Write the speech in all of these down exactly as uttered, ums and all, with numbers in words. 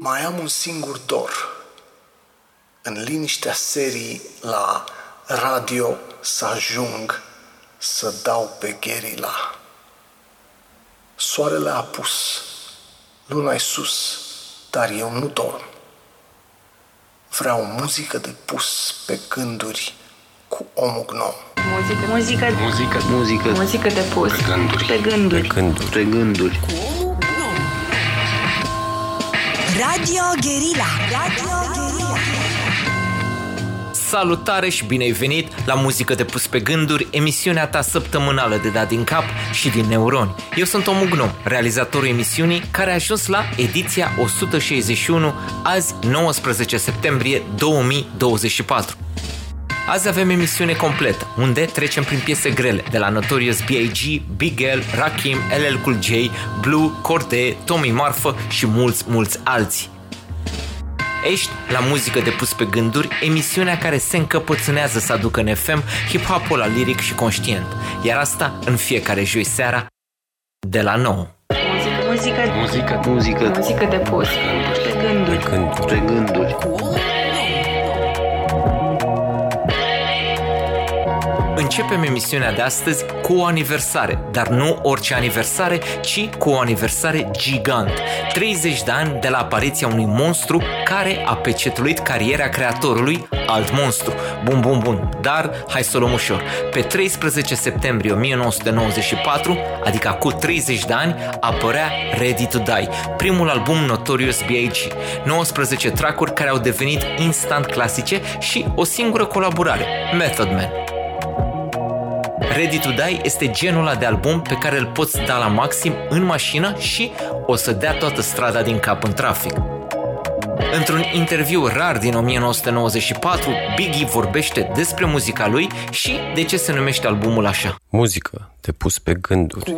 Mai am un singur dor. În liniștea serii la radio să ajung să dau pe gherila. Soarele a apus, luna-i sus, dar eu nu dorm. Vreau muzică de pus pe gânduri cu omul gnom. Muzică, muzică, muzică, muzică, muzică de pus pe gânduri, pe gânduri, pe gânduri, pe gânduri. Radio Guerilla. Radio Guerilla. Salutare și bine ai venit la Muzică de pus pe gânduri, emisiunea ta săptămânală de dat din cap și din neuroni. Eu sunt Omul Gnom, realizatorul emisiunii, care a ajuns la ediția o sută șaizeci și unu, azi nouăsprezece septembrie două mii douăzeci și patru. Azi avem emisiune completă, unde trecem prin piese grele, de la Notorious B I G, Big L, Rakim, L L Cool J, Blue, Cordae, Tommy Marfă și mulți, mulți alții. Ești la Muzică de pus pe gânduri, emisiunea care se încăpățânează să aducă în F M hip-hop-ul la liric și conștient, iar asta în fiecare joi seara de la nouă. Muzică, muzică, Muzică, muzică, muzică de pus pe gânduri. pe gânduri, pe gânduri. Începem emisiunea de astăzi cu o aniversare, dar nu orice aniversare, ci cu o aniversare gigant. treizeci de ani de la apariția unui monstru care a pecetuit cariera creatorului, alt monstru. Bun, bun, bun, dar hai să o luăm ușor. Pe treisprezece septembrie o mie nouă sute nouăzeci și patru, adică cu treizeci de ani, apărea Ready to Die, primul album Notorious B I G. nouăsprezece track-uri care au devenit instant clasice și o singură colaborare, Method Man. Ready to Die este genul ăla de album pe care îl poți da la maxim în mașină și o să dea toată strada din cap în trafic. Într-un interviu rar din o mie nouă sute nouăzeci și patru, Biggie vorbește despre muzica lui și de ce se numește albumul așa. Muzică de pus pe gânduri.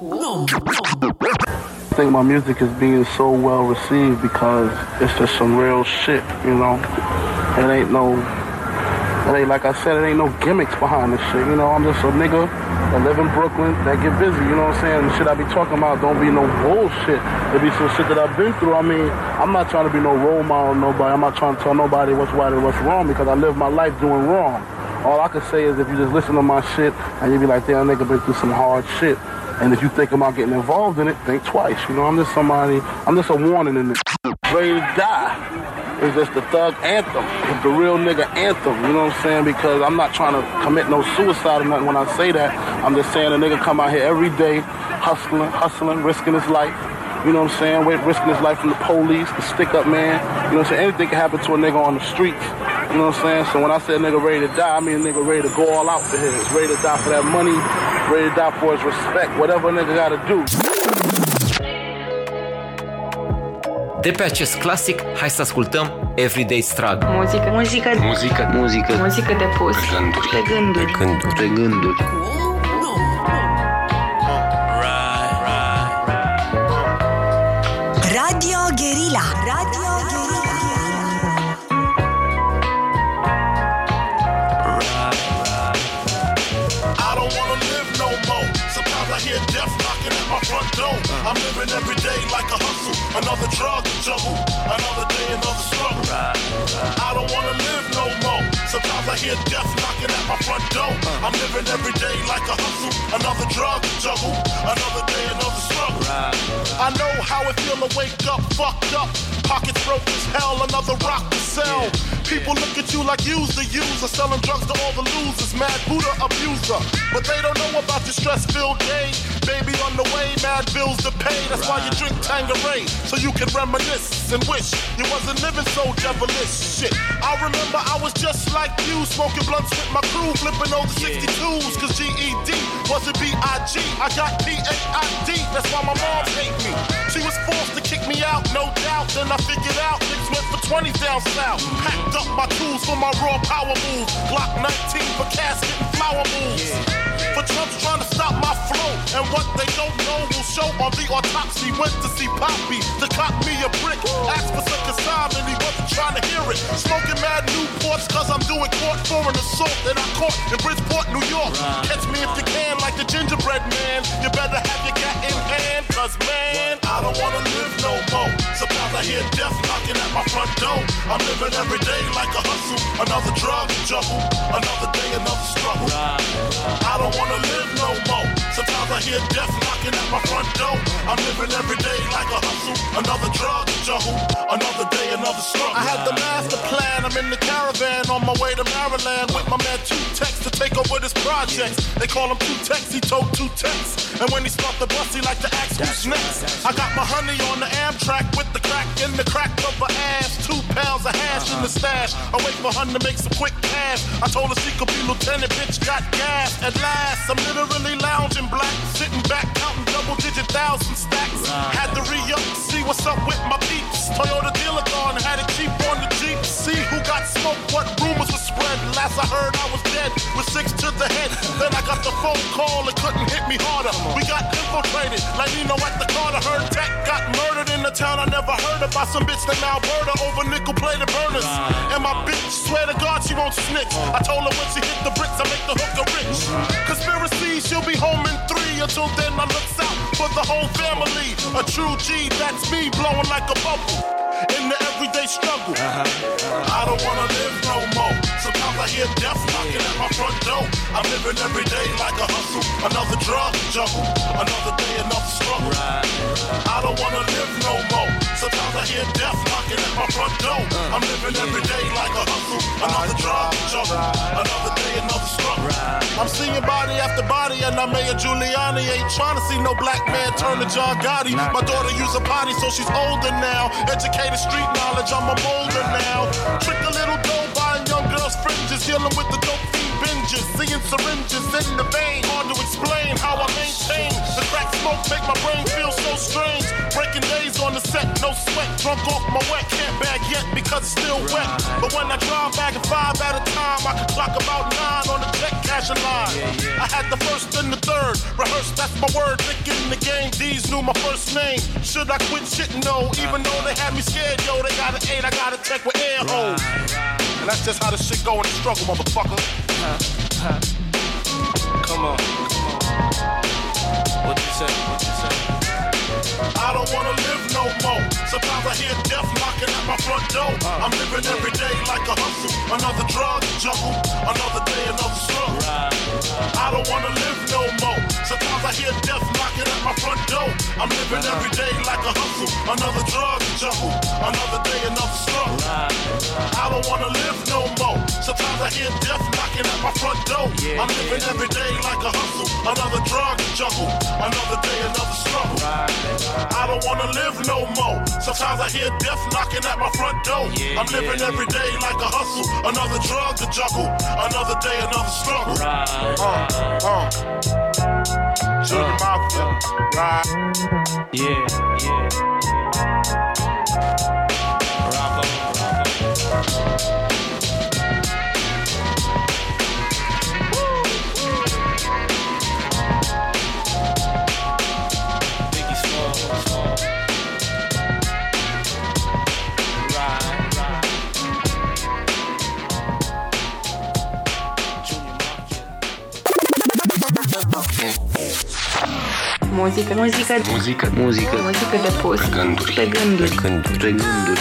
I think my music is being so well received because it's just some real shit, you know. It ain't no It ain't, like I said, it ain't no gimmicks behind this shit, you know. I'm just a nigga that live in Brooklyn that get busy, you know what I'm saying? The shit I be talking about don't be no bullshit. It be some shit that I've been through. I mean, I'm not trying to be no role model to nobody. I'm not trying to tell nobody what's right or what's wrong because I live my life doing wrong. All I can say is if you just listen to my shit and you be like, damn, nigga been through some hard shit. And if you think about getting involved in it, think twice, you know. I'm just somebody, I'm just a warning in this. Ready to die. It's just the thug anthem. It's the real nigga anthem, you know what I'm saying? Because I'm not trying to commit no suicide or nothing when I say that. I'm just saying a nigga come out here every day, hustling, hustling, risking his life. You know what I'm saying? We're risking his life from the police, the stick-up man. You know what I'm saying? Anything can happen to a nigga on the streets. You know what I'm saying? So when I say a nigga ready to die, I mean a nigga ready to go all out for his. Ready to die for that money, ready to die for his respect, whatever a nigga gotta do. De pe acest clasic, hai să ascultăm Everyday Struggle. Muzică, muzică, Muzică, muzică, muzică de pus pe gânduri, pe gânduri. pe gânduri, pe gânduri. Radio Guerilla. Radio Guerilla. I don't wanna live no more. Sometimes I hear death knocking at my front door. I'm living every day like a hustle, another drug juggle, another day, another struggle. I don't wanna live no more. Sometimes I hear death knocking at my front door. I'm living every day like a hustle, another drug juggle, another day, another struggle. I know how it feel to wake up fucked up, pockets broke as hell, another rock to sell. People look at you like you's the user, selling drugs to all the losers, mad Buddha abuser. But they don't know about your stress-filled day. Baby on the way, mad bills to pay. That's why you drink Tanqueray, so you can reminisce and wish you wasn't living so devilish. Shit, I remember I was just like you, smoking blunts with my crew, flipping over sixty-twos, cause G E D wasn't B I G. I got P A I D, that's why my mom hate me. She was forced to kick me out, no doubt. Then I figured out niggas went for twenty down south. Packed up my tools for my raw power move. Glock nineteen for casket and flower moves. For Trump's trying to stop my flow, and what they don't know will show on the autopsy. Went to see Poppy to cop me a brick. Asked for some consignment, he wasn't trying to hear it. Smoking mad Newports cause I'm doing court for an assault that I caught in Bridgeport, New York. Catch me if you can like the gingerbread man. You better have your gat in hand. Cause man, I don't wanna live no more. Sometimes I hear death knocking at my front door. I'm living every day like a hustle. Another drug juggle. Another day, another struggle. I don't wanna live no more. Sometimes I hear death knocking at my front door. I'm living every day like a hustle. Another drug juggle. Another day, another struggle. I had the master plan. I'm in the caravan on my way to Maryland with my man Two Tex to take over this project. They call him Two Tex. He told Two Tex. And when he stopped the bus, he like to ask who's next. I got my honey on the Amtrak with the crack in the crack of her ass. Two pounds of hash in the stash. I wait for her to make some quick cash. I told her she could be lieutenant, bitch got gas. At last, I'm literally lounging black, sitting back, counting double digit thousand stacks. Had to re-up, see what's up with my peeps. Toyota dealer gone, had it cheap on the Jeep. See who got smoked, what rumors were spread. Last I heard I was dead, with six to the head. Then I got the phone call, it couldn't hit me harder. We got infiltrated, like Nino at the Carter. Heard Tech got murdered in the town I never heard about. Some bitch named Alberta over nickel-plated burners. And my bitch, swear to God she won't snitch. I told her when she hit the bricks, I make the hooker rich. Conspiracy, she'll be home in three. Until then, I looks out for the whole family. A true G, that's me, blowing like a bubble in the everyday struggle. I don't wanna live no more. Sometimes I hear death knocking at my front door. I'm living every day like a hustle. Another drug juggle. Another day, another struggle. I don't wanna live no more. Sometimes I hear death knocking at my front door. I'm living every day like a hustle. Another drug juggle. Another day, another struggle. I'm seeing body after body, and I'm Mayor Giuliani. Ain't trying to see no black man turn to John Gotti. My daughter use a potty, so she's older now. Educated street knowledge, I'm a molder now. Trick a little dough, buying young girls' fringes, dealing with the dope fiend binges, seeing syringes in the vein. Hard to explain how I maintain the crack smoke, make my brain feel so strange. Breaking days on the set, no sweat, drunk off my wet. Can't bag yet because it's still wet. But when I drive back at five at a time, I can clock about nine on the check cashing line. I had the first and the third, rehearsed, that's my word. Thinking in the game, D's knew my first name. Should I quit shit? No, even though they had me scared, yo, they got an eight, I got a check with air holes. And that's just how the shit go in the struggle, motherfucker. Come on, come on. What you say? What you say? I don't wanna live no more. Sometimes I hear death knocking at my front door. I'm living every day like a hustle. Another drug juggle. Another day, another struggle. I don't wanna live no more. Sometimes I hear death knocking at my front door. I'm living every day like a hustle. Another drug juggle. Another day, another struggle. I don't wanna live no more. Sometimes I hear death knocking at my front door. I'm living every day like a hustle. Another drug juggle. Another day, another struggle. I don't wanna live no more. Sometimes I hear death knocking at my front door. I'm living every day like a hustle. Another drug to juggle. Another day, another struggle. Uh, uh. Junior Mafia, right? Yeah, yeah. Bravo, bravo. Muzică, muzică, Muzică, muzică muzică de pus pe gânduri, pe gânduri. pe gânduri, pe gânduri.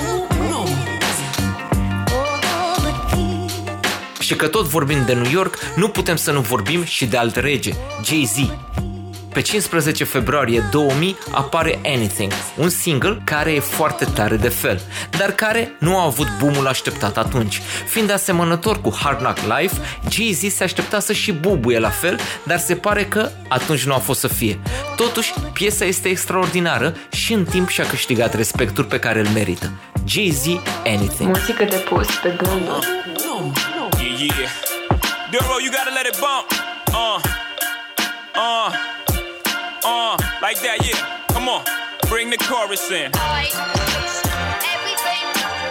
Și că tot vorbim de New York, nu putem să nu vorbim și de alt rege, Jay-Z. Pe cincisprezece februarie două mii apare Anything, un single care e foarte tare de fel, dar care nu a avut boom-ul așteptat atunci. Fiind asemănător cu Hard Knock Life, Jay-Z se aștepta să și bubuie la fel, dar se pare că atunci nu a fost să fie. Totuși, piesa este extraordinară și în timp și-a câștigat respectul pe care îl merită. Jay-Z, Anything. Muzică de pus pe gânduri. Yeah, yeah. Duro, you gotta let it bump. Uh, uh. Uh, like that, yeah. Come on, bring the chorus in. Everything,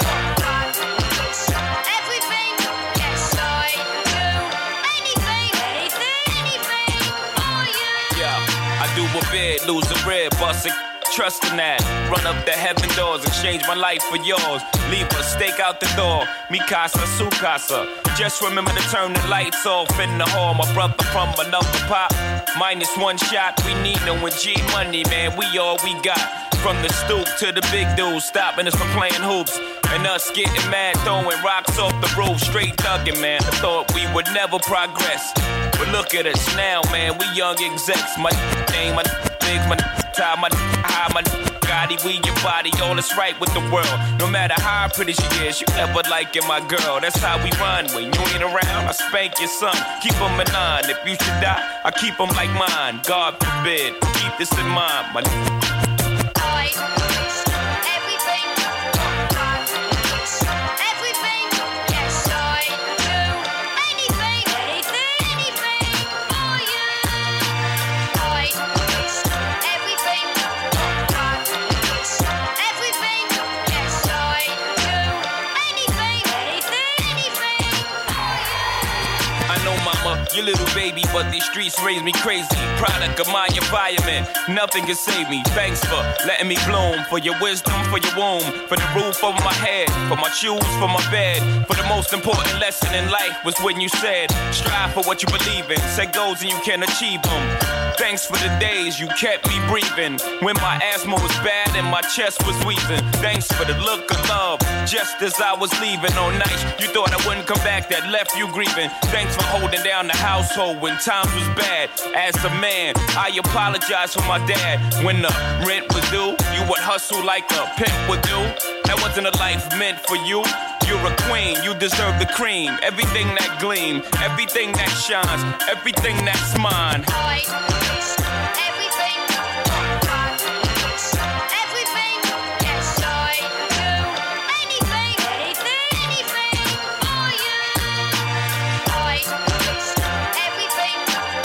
everything, yes, I do anything, anything, anything for you. Yeah, I do a bid, lose a rib, bust it. Trust in that. Run up the heaven doors, exchange my life for yours. Leave a stake out the door. Mi casa, su casa. Just remember to turn the lights off in the hall. My brother from another pop Minus one shot, we need no one G money, man. We all we got. From the stoop to the big dudes, stopping us from playing hoops. And us getting mad, throwing rocks off the roof, straight thugging, man. I thought we would never progress. But look at us now, man. We young execs. My name, my big, my tie, my high, my Gotti, we your body, all is right with the world. No matter how pretty she is, you never liking my girl. That's how we run. When you ain't around, I spank your son. Keep him in line. If you should die, I keep him like mine. God forbid. Keep this in mind, my Everything, everything, yes I do. Anything, anything, anything for you. I, everything, everything, yes I do. Anything, anything, anything for you. I know, mama, your little baby, but these streets raise me crazy. Product of my environment, nothing can save me. Thanks for letting me bloom, for your wisdom, for your womb, for the roof over my head, for my shoes, for my bed. For the most important lesson in life was when you said, strive for what you believe in, set goals and you can achieve them. Thanks for the days you kept me breathing, when my asthma was bad and my chest was wheezing. Thanks for the look of love, just as I was leaving on nights you thought I wouldn't come back, that left you grieving. Thanks for holding down the household when times was bad. As a man, I apologize for my dad. When the rent was due, you would hustle like a pimp would do. That wasn't a life meant for you. You're a queen, you deserve the cream. Everything that gleam, everything that shines, everything that's mine. I, everything, everything, yes I do. Anything, anything, anything for you. I, everything,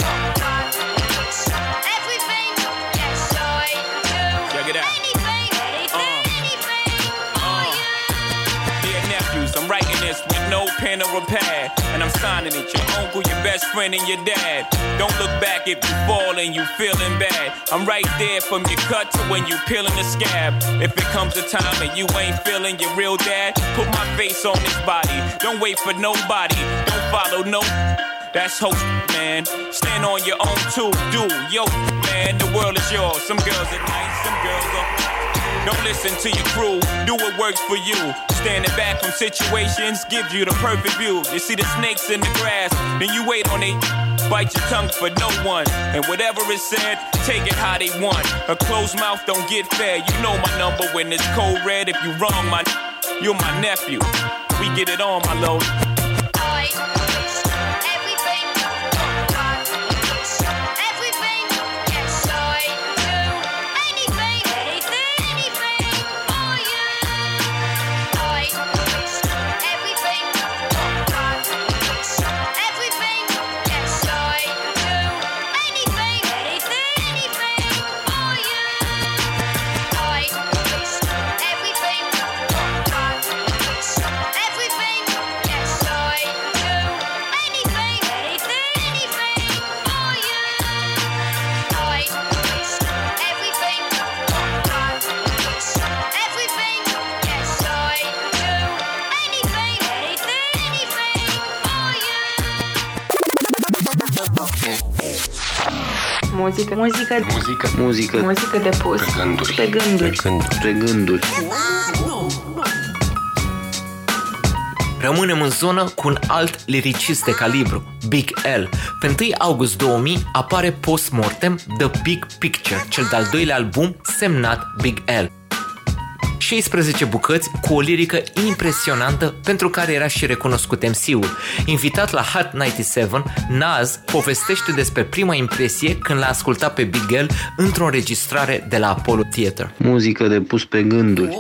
everything, yes I do. Check it out. Anything, anything, anything for you. Dear nephews, I'm writing this with no pen or a pad, and I'm signing it. Your uncle, your best friend, and your dad. Don't look back if you fall and you feeling bad. I'm right there from your cut to when you peeling the scab. If it comes a time and you ain't feeling your real dad, put my face on this body. Don't wait for nobody. Don't follow no. That's hope, man. Stand on your own too. Do yo, man. The world is yours. Some girls are nice, some girls are. Don't listen to your crew, do what works for you. Standing back from situations gives you the perfect view. You see the snakes in the grass, then you wait on it. Bite your tongue for no one, and whatever is said, take it how they want. A closed mouth don't get fed. You know my number when it's cold red. If you wrong, my you're my nephew. We get it on, my lord. I, everything, everything, yes I do. Anything, anything, anything for you. I, everything, everything, yes I do. Anything, anything, anything for you. I, everything, everything, yes I do. Anything, anything, anything for you. I, everything, everything, yes I do. Anything, anything, anything for you. Muzică, muzică, Muzică, muzică muzică de pus pe gânduri. pe gânduri. Pe gânduri. Pe gânduri. Rămânem în zonă cu un alt liricist de calibru, Big L. Pe întâi august două mii apare Post-Mortem The Big Picture, cel de-al doilea album semnat Big L. șaisprezece bucăți cu o lirică impresionantă pentru care era și recunoscut M C-ul. Invitat la Hot nouăzeci și șapte, Nas povestește despre prima impresie când l-a ascultat pe Big L într-o înregistrare de la Apollo Theater. Muzică de pus pe gânduri.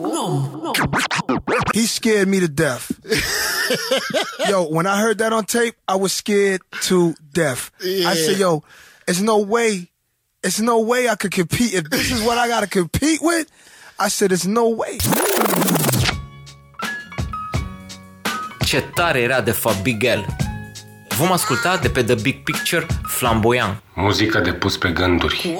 He scared me to death. Yo, when I heard that on tape, I was scared to death. Yeah. I said, yo, there's no way, there's no way I could compete. If this is what I gotta compete with, I said, there's no way. Ce tare era de fapt Big L. Vom asculta de pe The Big Picture Flamboyant. Muzică de pus pe gânduri.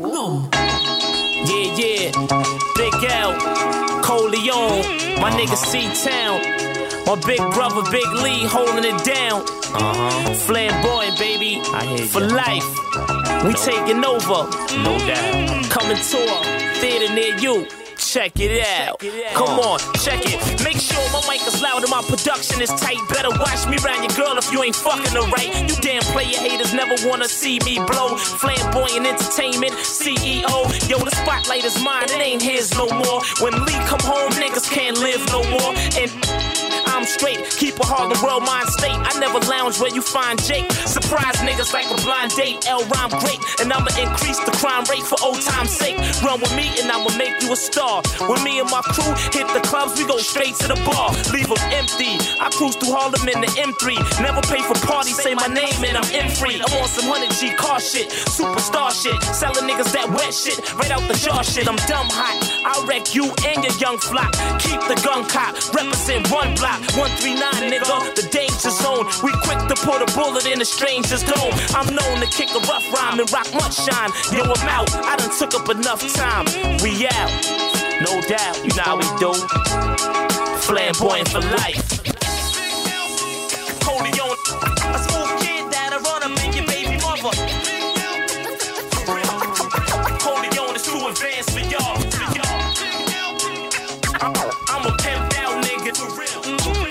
Yeah, yeah, Big L, Coleon, my nigga C-Town. My big brother, Big Lee, holding it down. Uh-huh. Flamboyant, baby. I hear For you. Life. We taking over. No doubt. Coming tour. Theater near you. Check it out. Check it out. Come on, check it. Make sure my mic is loud and my production is tight. Better watch me round your girl if you ain't fucking her right. You damn player haters never wanna see me blow. Flamboyant Entertainment, C E O. Yo, the spotlight is mine, it ain't his no more. When Lee come home, niggas can't live no more. And I'm straight, keep a Harlem World mind state. I never lounge where you find Jake. Surprise niggas like a blind date. L rhyme great, and I'ma increase the crime rate for old time's sake. Run with me and I'ma make you a star. When me and my crew hit the clubs, we go straight to the bar. Leave them empty. I cruise through Harlem in the M three. Never pay for parties, say my name and I'm M free. I'm on some one hundred G car shit, superstar shit. Selling niggas that wet shit, right out the jar shit. I'm dumb hot. I'll wreck you and your young flock. Keep the gun cock, represent one block. one three nine, nigga, the danger zone. We quick to put a bullet in a stranger's dome. I'm known to kick a rough rhyme and rock much shine. Yo, I'm out, I done took up enough time. We out, no doubt, you know how we do. Flamboyant for life. Holy on, a smooth kid that'll run up in your baby mother. Holy on, it's too advanced for y'all. For y'all. I'm a pimped out nigga for real.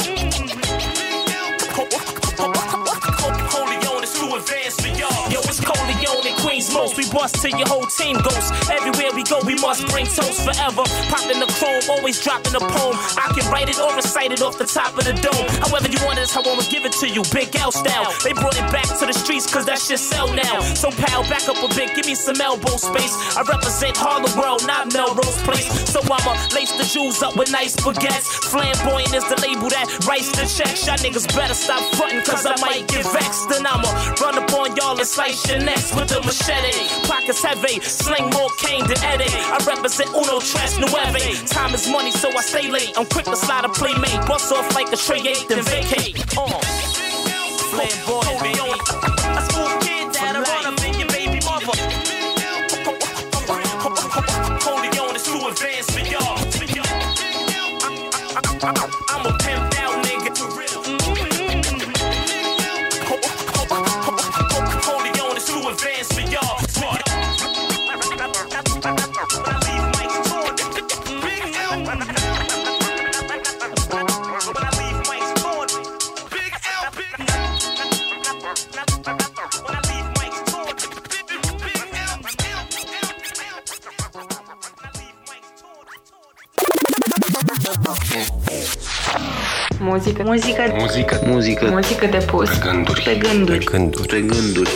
Coleon is too advanced for y'all. Yo, it's Coleon and Queens most. We bust till your whole team goes. Everywhere we go, we must bring toast forever. Popping the chrome, always dropping a poem. I can write it or recite it off the top of the dome. However you want it is how I'ma give it to you. Big L style. They brought it back to the streets cause that shit sell now. So pal, back up a bit, give me some elbow space. I represent Harlem World, not Melrose Place. So I'ma lace the jewels up with nice baguettes. Flamboyant is the label that writes the checks. Y'all niggas better stop frontin' cause I might get vexed. Then I'ma run up on y'all and slice your necks with a machete. Pockets heavy, sling more cane than Eddie. I represent Uno Tres Nueve. Time is money so I stay late. I'm quick to slide a playmate. Bust off like a tray eight then vacate. Uh. Flamboyant, baby. A smooth kid that'll run up in your baby mother. Coleon is too advanced for y'all. I'm a pimped out nigga for real. Coleon is too advanced for y'all. Muzică. Muzică. Muzică. Muzică. Muzică de pus. Pe gânduri. Pe gânduri. Pe gânduri. Pe gânduri.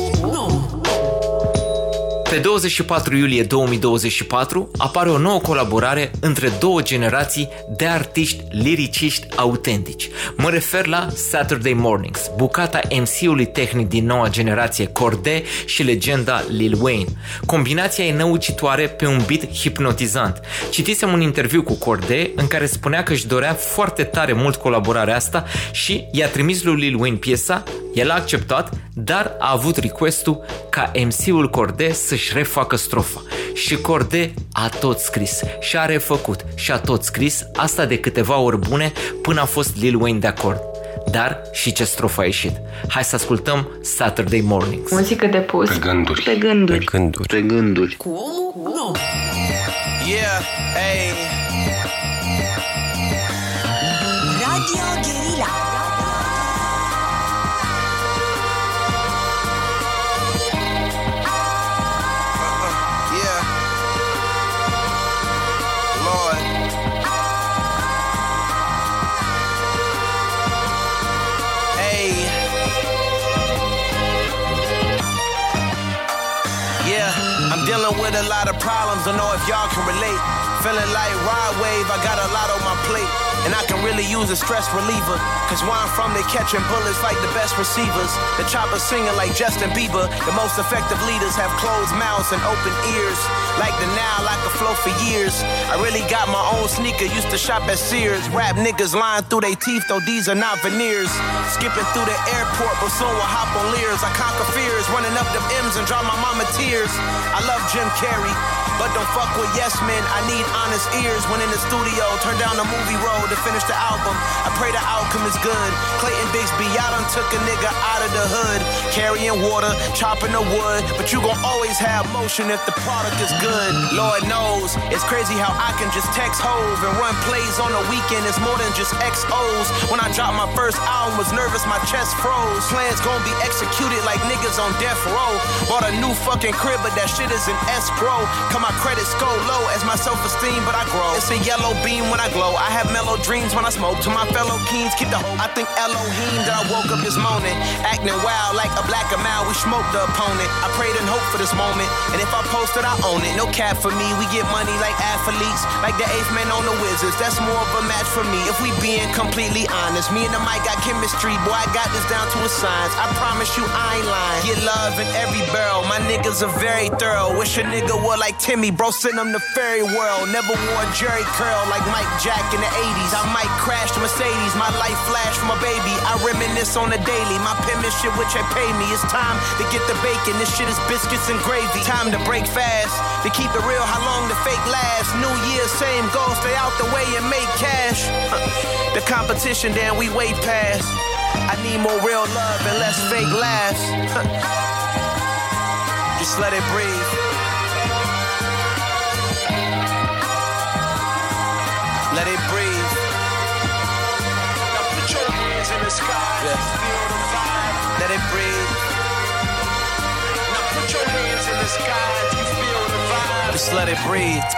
Pe douăzeci și patru iulie două mii douăzeci și patru apare o nouă colaborare între două generații de artiști liriciști autentici. Mă refer la Saturday Mornings, bucata M C-ului tehnic din noua generație Cordae și legenda Lil Wayne. Combinația e năucitoare pe un beat hipnotizant. Citisem un interviu cu Cordae în care spunea că își dorea foarte tare mult colaborarea asta și i-a trimis lui Lil Wayne piesa, el a acceptat, dar a avut request-ul ca M C-ul Cordae să-și refacă strofa. Și Cordae a tot scris și a refăcut și a tot scris, asta de câteva ori bune până a fost Lil Wayne de acord. Dar și ce strofă a ieșit. Hai să ascultăm Saturday Mornings. Muzică de pus. Pe gânduri. Pe gânduri. Pe gânduri. Pe gânduri. Cu nu. Yeah, hey. Radio Guerilla. Dealing with a lot of problems, don't know if y'all can relate. Feeling like Rod Wave, I got a lot on my plate. And I can really use a stress reliever. Cause where I'm from, they catching bullets like the best receivers. The choppers singing like Justin Bieber. The most effective leaders have closed mouths and open ears. Like the Nile, I could flow for years. I really got my own sneaker, used to shop at Sears. Rap niggas lying through their teeth, though these are not veneers. Skipping through the airport, but soon we'll hop on Lears. I conquer fears, running up them M's and dry my mama tears. I love Jim Carrey. But don't fuck with yes men, I need honest ears when in the studio. Turn down the movie roll to finish the album. I pray the outcome is good. Clayton Bigsby, I done took a nigga out of the hood. Carrying water, chopping the wood. But you gon' always have motion if the product is good. Lord knows, it's crazy how I can just text Hove and run plays on the weekend. It's more than just X Os. When I dropped my first album, was nervous, my chest froze. Plans gon' be executed like niggas on death row. Bought a new fucking crib, but that shit is an escrow. Cause my credits go low as my self-esteem, but I grow. It's a yellow beam when I glow. I have mellow dreams when I smoke. To my fellow kings, keep the hope. I think Elohim that I woke up this morning, acting wild like a black amount. We smoked the opponent. I prayed and hoped for this moment, and if I post it, I own it. No cap for me. We get money like athletes, like the eighth man on the Wizards. That's more of a match for me. If we being completely honest, me and the mic got chemistry. Boy, I got this down to a science. I promise you, I ain't lying. Get love in every barrel. My niggas are very thorough. Wish a nigga would like Timmy, bro. Send him to fairy world. Never wore a Jerry curl like Mike Jack in the eighties. I might crash the Mercedes. My life flash from a baby. I reminisce on the daily. My penmanship, which they pay me. It's time to get the bacon. This shit is biscuits and gravy. Time to break fast. To keep it real, how long the fake last? New Year, same goal. Stay out the way and make cash. The competition, damn, we way past. I need more real love and less fake laughs. Just let it breathe. Let it breathe. Now put your hands in the sky. Yeah. Feel the vibe. Let it breathe. Now put your hands in the sky. You feel the vibe. Just let it breathe.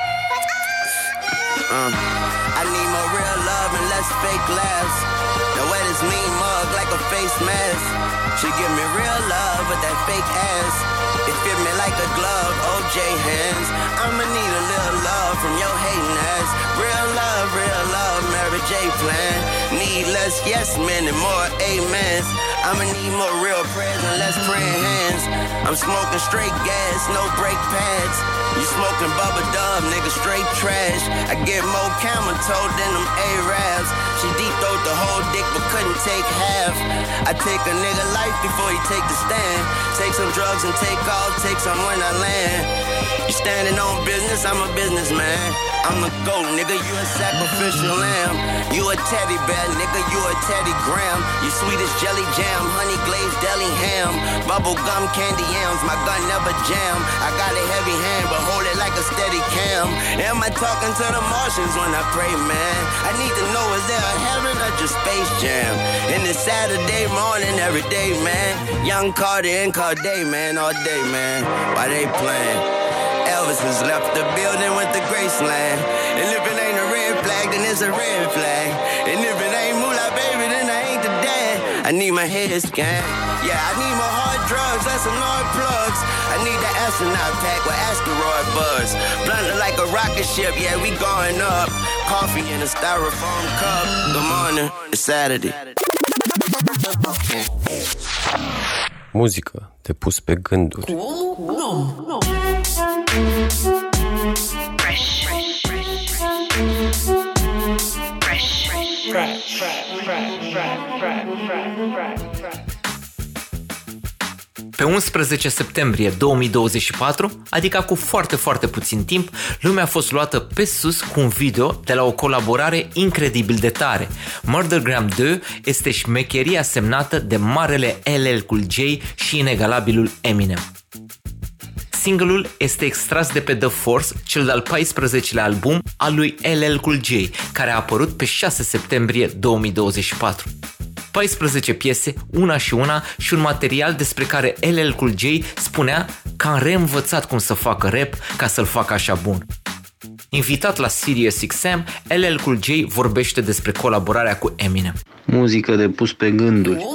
Um, I need more real love and less fake laughs. The way this mean mug like a face mask. She give me real love with that fake ass. It fit me like a glove, O J hands. I'ma need a little love from your hating ass. Real love, real love, Mary J plan. Need less yes men and more amens. I'ma need more real prayers and less praying hands. I'm smoking straight gas, no brake pads. You smoking bubba dub, nigga, straight trash. I get more camel toe than them A-Rabs. She deep throat the whole dick but couldn't take half. I take a nigga life before he take the stand. Take some drugs and take off, take some when I land. You standing on business, I'm a businessman. I'm the goat, nigga, you a sacrificial lamb. You a teddy bear, nigga, you a Teddy Graham. You sweet as jelly jam, honey glazed deli ham. Bubble gum candy yams, my gun never jam. I got a heavy hand, but hold it like a steady cam. Am I talking to the Martians when I pray, man? I need to know, is there a heaven or just Space Jam? And it's Saturday morning every day, man. Young Carter and Carday, man, all day, man. Why they playing? Elvis has left the building with the Graceland. And if it ain't a red flag, then it's a red flag. And if it ain't Moolah, baby, then I ain't the dad. I need my head scanned. Yeah, I need more hard drugs, that's some Lord plugs. I need the astronaut pack with asteroid buzz. Blunted like a rocket ship, yeah, we going up. Coffee in a styrofoam cup. Good morning, it's Saturday. Muzică de pus pe gânduri. Fresh. Pe unsprezece septembrie două mii douăzeci și patru, adică cu foarte, foarte puțin timp, lumea a fost luată pe sus cu un video de la o colaborare incredibil de tare. Murdergram doi este șmecheria semnată de marele L L Cool J și inegalabilul Eminem. Singleul este extras de pe The Force, cel de-al paisprezecelea album al lui L L Cool J, care a apărut pe șase septembrie două mii douăzeci și patru. paisprezece piese, una și una, și un material despre care L L Cool J spunea că a reînvățat cum să facă rap ca să-l facă așa bun. Invitat la Sirius X M, L L Cool J vorbește despre colaborarea cu Eminem. Muzică de pus pe gânduri.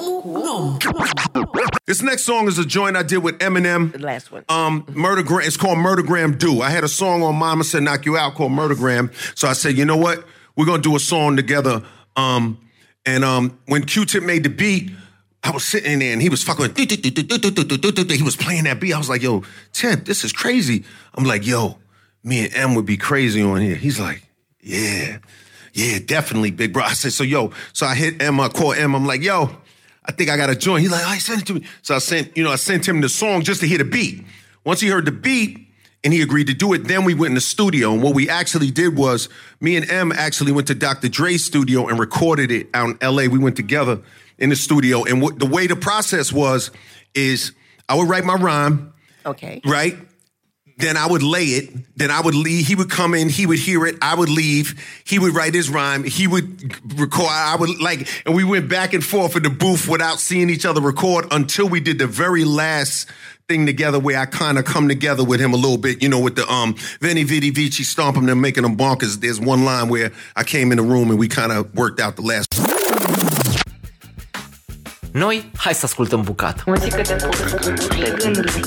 This next song is a joint I did with Eminem. The last one. Um, Murdergram. It's called Murdergram Do. I had a song on Mama Said Knock You Out called Murdergram. So I said, you know what? We're gonna do a song together. Um, and um, when Q-Tip made the beat, I was sitting there and he was fucking with, he was playing that beat. I was like, yo, Tip, this is crazy. I'm like, yo, me and M would be crazy on here. He's like, yeah, yeah, definitely, big bro. I said, so yo, so I hit M, I call M, I'm like, yo, I think I got a joint. He's like, oh, he sent it to me. So I sent, you know, I sent him the song just to hear the beat. Once he heard the beat, and he agreed to do it. Then we went in the studio, and what we actually did was, me and M actually went to Doctor Dre's studio and recorded it out in L A. We went together in the studio, and what, the way the process was is I would write my rhyme, okay, right? Then I would lay it. Then I would leave. He would come in. He would hear it. I would leave. He would write his rhyme. He would record. I would like, and we went back and forth in the booth without seeing each other record until we did the very last thing together, where I kind of come together with him a little bit, you know, with the um Veni Vidi Vici, stomp him, them making them bonkers. There's one line where I came in the room and we kind of worked out the last. Noi, hai să ascultăm bucata. Muzică de pus pe gânduri.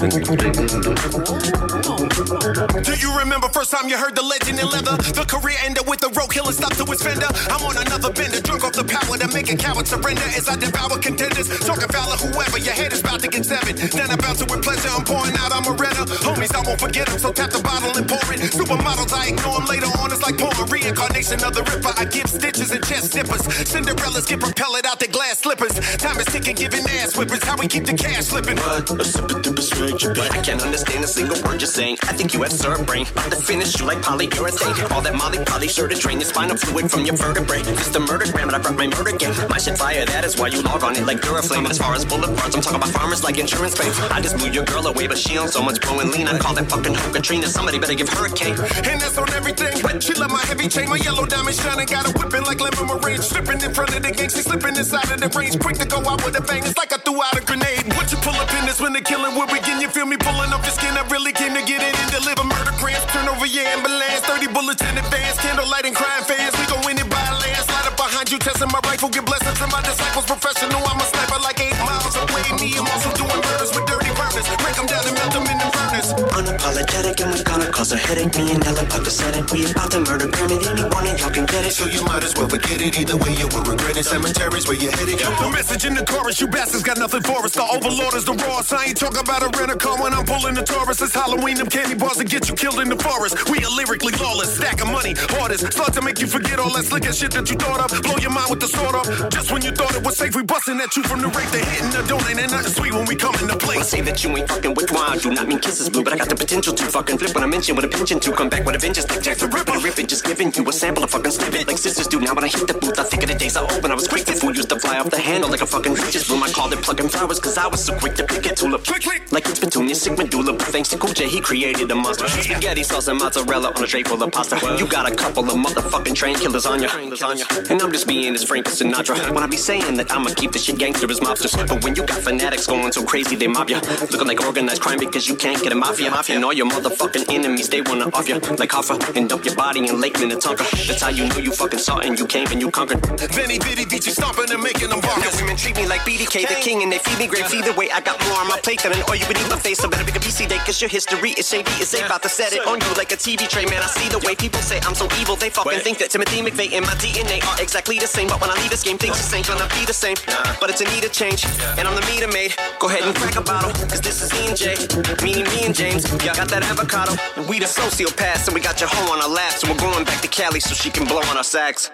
Do you remember first time you heard the legend in leather? The career ended with the road killer stopped to his fender. I'm on another bender, drunk off the power to make a coward surrender as I devour contenders. Talking foul of whoever, your head is about to get severed. Then I bounce it with pleasure, I'm pouring out, I'm a redder. Homies, I won't forget them, so tap the bottle and pour it. Supermodels, I ignore them later on, it's like porn. Reincarnation of the Ripper, I give stitches and chest snippers. Cinderellas get propelled out their glass slippers. Time is ticking, giving ass whippers, how we keep the cash slipping. What a super duper strange you I can't understand a single word you're saying. I think you have served brain. About to finish you like polyurethane. All that Molly Polly sure to drain your spinal fluid from your vertebrae. Just a murder gram, but I brought my murder game. My shit fire, that is why you log on it like Duraflame. And as far as bullet parts, I'm talking about farmers like insurance claims. I just blew your girl away, but she on so much blowing lean. I call that fucking Hope Katrina. Somebody better give her a cake. And that's on everything. She love my heavy chain, my yellow diamond shining. Got a whipping like lemon meringue. Slipping in front of the gang, she slipping inside of the range. Quick to go out with a bang, it's like I threw out a grenade. Once you pull up in this when the killing will begin, you feel me pulling off your skin. I really came to get in and deliver murder grams. Turn over your ambulance, thirty bullets in advance. Candlelight and crime fans, we go in it by land. Slide up behind you, testing my rifle, get blessings from my disciples. Professional, I'm a sniper like eight miles away. Me, I'm also doing murders with dirty burners. Break them down and melt them in the furnace. Unapologetic and we're gonna cause a headache. Me and Ella about to set it. We about to murder granted. Anyone and y'all can get it. So you might as well forget it. Either way you will regret it. Cemeteries where you're headed. The message in the chorus, you bastards got nothing for us. The overlord is the Ross. I ain't talking about a rent-a-car when I'm pulling the Taurus. It's Halloween, them candy bars that get you killed in the forest. We are lyrically lawless, stack of money, hardest. Start to make you forget all that slick and shit that you thought of. Blow your mind with the sword up. Just when you thought it was safe, we busting at you from the rape. They hitting the donut, ain't nothing sweet when we come in the place. I say that you ain't fucking with wine. Do not mean kisses blue, but I got the potential to fucking flip when I mention with a pension to come back with a vengeance like Jack the Ripper. Rip it, just giving you a sample of fucking snippet like sisters do. Now when I hit the booth, I think of the days I open. I was quick to fool, used to fly off the handle like a fucking witch's broom. I called it plucking flowers cause I was so quick to pick it tulip. Click, click. Like it's Petunia, sick medulla. But thanks to Cool J, he created a monster. Spaghetti sauce and mozzarella on a tray full of pasta. You got a couple of motherfucking train killers on ya. And I'm just being as frank as Sinatra. When I be saying that I'ma keep the shit gangster as mobsters. But when you got fanatics going so crazy they mob ya, looking like organized crime because you can't get a mafia. Mafia and all your motherfucking enemies, they wanna off ya like Hoffa and dump your body in Lake Minnetonka. That's how you know you fucking saw and you came and you conquered. Veni Vidi Vici stomping and making them bark. Now women treat me like B D K, the king, and they feed me grapes. Either way, I got more on my plate than an oil you beneath my face. So better pick a B C day, cause your history is shady. It's they about to set it on you like a T V tray. Man, I see the way people say I'm so evil. They fucking think that Timothy McVeigh and my D N A are exactly the same. But when I leave this game, things just ain't gonna be the same. But it's a need of change, and I'm the meter maid. Go ahead and crack a bottle, cause this is E and J. Meaning me and James, y'all got that avocado. And we the sociopaths, and we got your hoe on our laps. So we're going back to Cali so she can blow on our sax.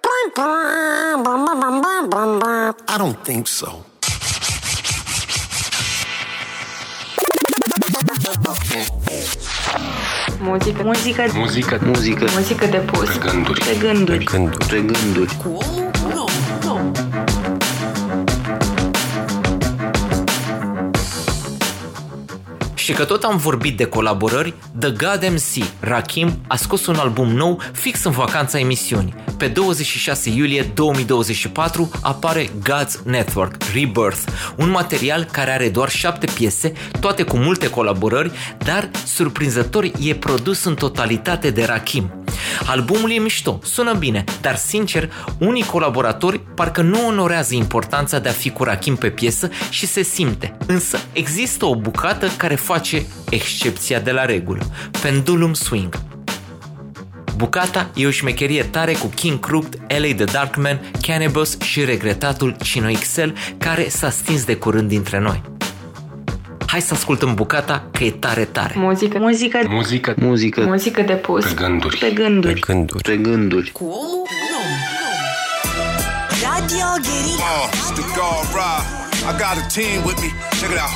I don't think so. Muzică, muzică, Muzică, muzică, muzică de pus pe gânduri, pe gânduri. pe gânduri, pe gânduri. Cu omul nou. nou. Și că tot am vorbit de colaborări, The God M C, Rakim, a scos un album nou fix în vacanța emisiunii. Pe douăzeci și șase iulie două mii douăzeci și patru apare God's Network, Rebirth, un material care are doar șapte piese, toate cu multe colaborări, dar surprinzător e produs în totalitate de Rakim. Albumul e mișto, sună bine, dar sincer, unii colaboratori parcă nu onorează importanța de a fi cu Rakim pe piesă și se simte. Însă există o bucată care face excepția de la regulă, Pendulum Swing. Bucata e o șmecherie tare cu King Crooked, L A The Darkman, Cannabis și regretatul Chino X L, care s-a stins de curând dintre noi. Hai să ascultăm bucata că e tare tare. Muzică, muzică, Muzică, muzică, muzică de pus pe gânduri, pe gânduri. pe gânduri, pe gânduri. Cu omul nou. Radio Guerilla. Oh, it's the God Ride. I got a team with me. Check it out.